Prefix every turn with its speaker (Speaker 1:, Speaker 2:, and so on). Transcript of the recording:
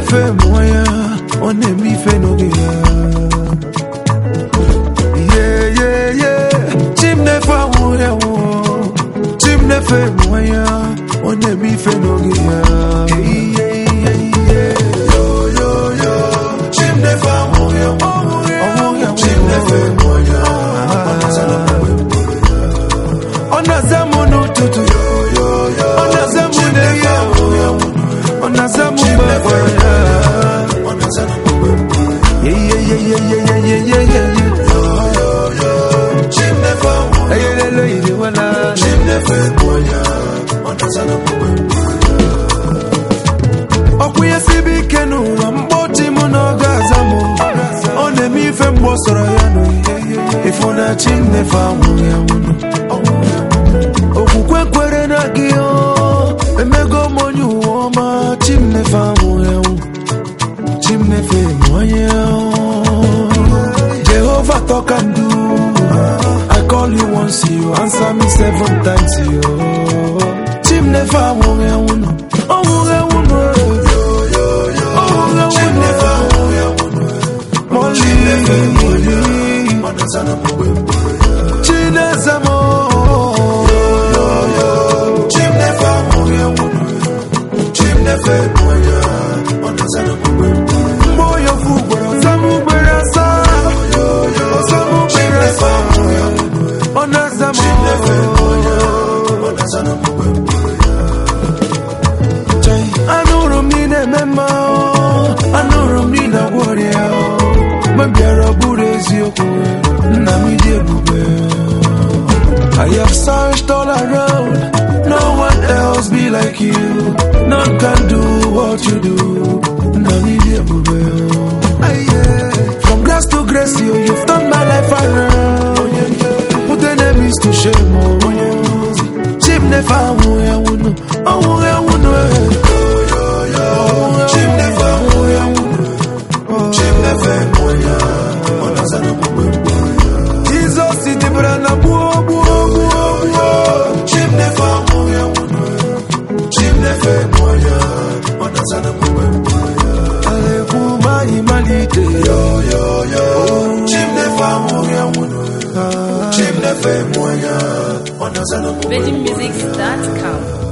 Speaker 1: nefe moya, one mi fe no gya. Yeah. Chim nefa moya wo. Chim nefe moya, one mi fe no gya. Yeah. Yo. Chim nefa moya wo. Chim nefe moya. Ona zamu no tutu. Ona zamu nefa moya. Ona zamu moya. Yeah. Chim nefa moya. Chim nefa moya. Ona zamu moya. Okuye sibi kenu amboti munoga zamu. One mi fe mbosoro yano. Ifuna chim nefa moya. Okukwe kwere na giyo. Emego monyu woma. Chim nefa moya. Chim nefe moya. Jehovah talk and do. I call you once, you answer me 7 times, yo. Chim nefa moya uno. Oh moya uno. Chim nefa moya uno. Molly. Chinezamo. Chim nefa moya uno. Chim nefe moya. Moya fugwara zamu berasa. Zamu berasa. Ona zamu. Chim nefe moya. Anurum ni ne mema. Anurum ni na warrior. Mabiara burezi okwe. Na mi die bube. I have searched all around. No one else be like you. None can do what you do. From grace to grace, you've turned my life around. Put enemies to shame. Chim nefa moya uno. Oh moya uno. Chim nefa moya uno. Chim nefa moya. Jesus is the brand of Chim nefa moya uno. Chim nefa moya. Alekuma imalite. Yo. Chim nefa moya uno. Chim nefa moya.
Speaker 2: VeggieMusics.com